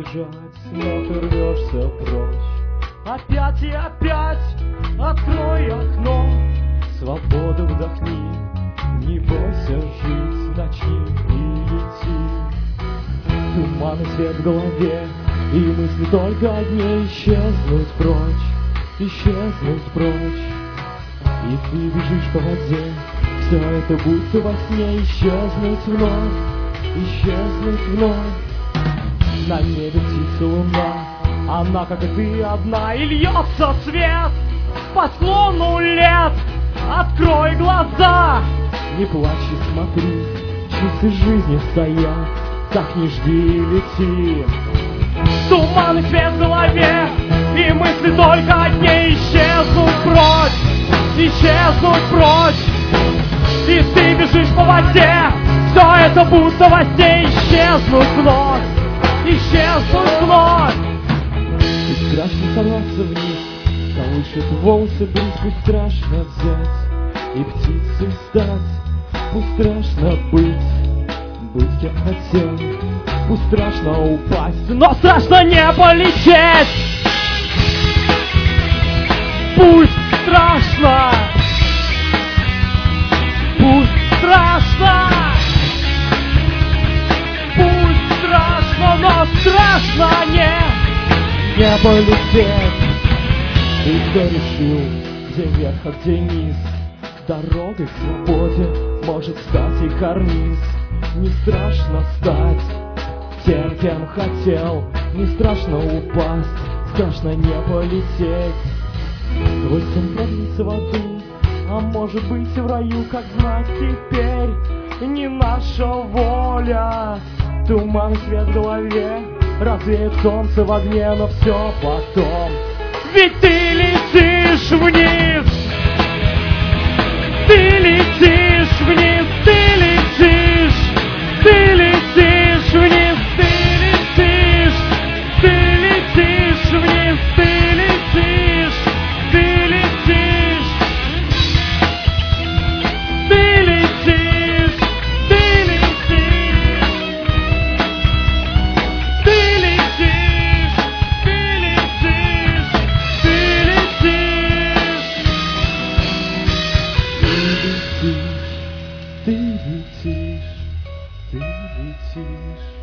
бежать, но ты рвешься прочь. Опять и опять открой окно, свободу вдохни, не бойся жить, начни и лети. Туман и свет в голове, и мысли только одни: исчезнуть прочь, исчезнуть прочь. И ты бежишь по воде, все это будто во сне. Исчезнуть вновь, исчезнуть вновь. На небе птица луна, она, как и ты, одна, и льется свет по склону лет. Открой глаза, не плачь и смотри, часы жизни стоят, так не жди и лети. Туман и свет в голове, и мысли только одни: исчезнуть прочь, исчезнуть прочь. И ты бежишь по воде, все это будто во сне. Исчезнуть вновь, исчезнуть вновь. Пусть страшно сорваться вниз, колышет волосы бриз. Пусть страшно взять и птицей стать, пусть страшно быть кем хотел. Пусть страшно упасть, но страшно не полететь. Пусть страшно, пусть страшно, пусть страшно, но страшно не полететь. Ты кто решил, где вверх, а где низ? Дорогой к свободе может стать и карниз. Не страшно стать тем, кем хотел, не страшно упасть, страшно не полететь. Твой сон провалится в аду, а может быть в раю, как знать теперь, не наша воля. Туман и свет в голове, развеет солнце в огне, но все потом. Ведь ты летишь вниз, ты летишь вниз, ты летишь, ты летишь вниз, ты летишь, ты летишь вниз, ты летишь, ты летишь, ты летишь, ты летишь, ты летишь, ты летишь, ты летишь, ты летишь, ты летишь.